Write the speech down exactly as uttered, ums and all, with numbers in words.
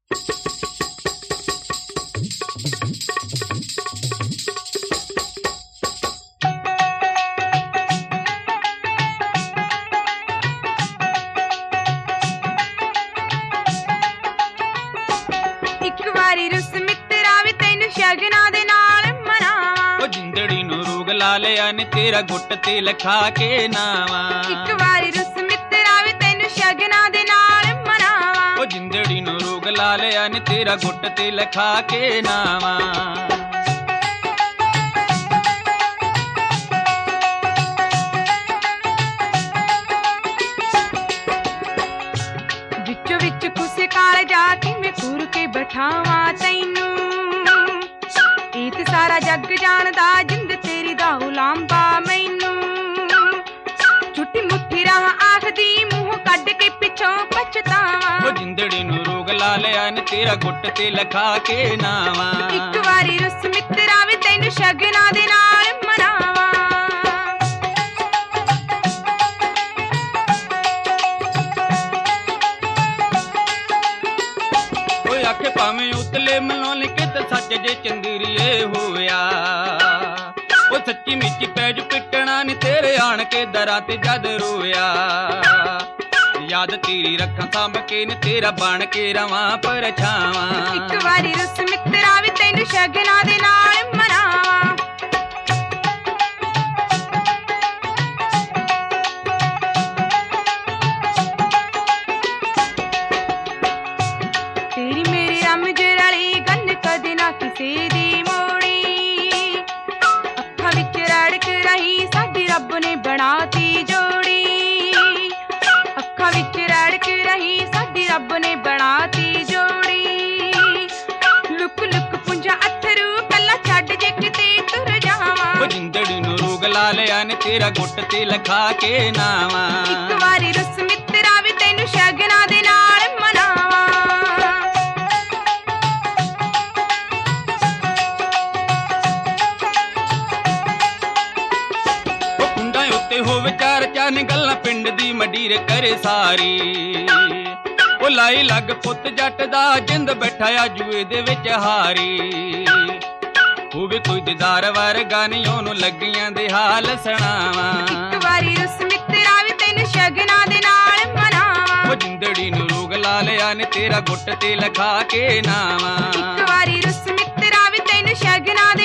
तेरा गुट ते लिखा के नावा एक बारी रुस मित्रा वे तैनू शगना दे नाल मनावा ओ जिंदड़ी नू रोग ला लिया ने तेरा गुट ते लिखा के नावा विचो विच कुसे काल जाके मैं घूर के बैठावा तैनू ईत सारा जग जानदा जिंद तेरी दा उलांबा मैनू झूठी मुट्ठी राह आखदी मुंह कड के पिछों पछतावा ओ जिंदड़ी नू रोग ला लिया ने तेरा गुट ते लिखा के नावा एक बारी रुस मित्रा वे तैनू शगना दे नाल मनावा ओए आखे भावें उतले मलाने के ते सच जे चंदीरीए होया ओ सच्ची मिची पैज पिटना नी तेरे आन के दरा ते जद रोया याद तेरी रखा सांभ के ने तेरा बन के रवां परछावां एक बारी रुस मित्रा वे तैनू शगना दे नाल मनावा तेरी मेरी रमज रली गन कदे ना किसे दी मोड़ी अखां विच रड़क रही साडी रब ने बनाती जोड़ी अखां विच रड़क रही साडी रब ने बनाती जोड़ी लुक लुक पुंजा अथरू कल्ला छड्ड जे किते तुर जावां ओ जिंदड़ी नू रोग ला लिया ने तेरा गुट ते लिखा के नावा एक बारी रुस मित्रा वे तैनू शगना दे नाल मनावा होवे चार चार गल्लां पिंड दी मडीर करे सारी ओ लाई लग पुत जट दा जिंद बैठा आ जुए दे विच हारी होवे कोई दीदार वर्गा नी ओनू लगियां दे हाल सुणावां एक बारी रुस मित्रा वे तैनू शगना दे नाल मनावा ओ जिंदड़ी नू रोग ला लिया ने तेरा गुट ते लिखा के नावा एक बारी रुस मित्रा वे तैनू शगना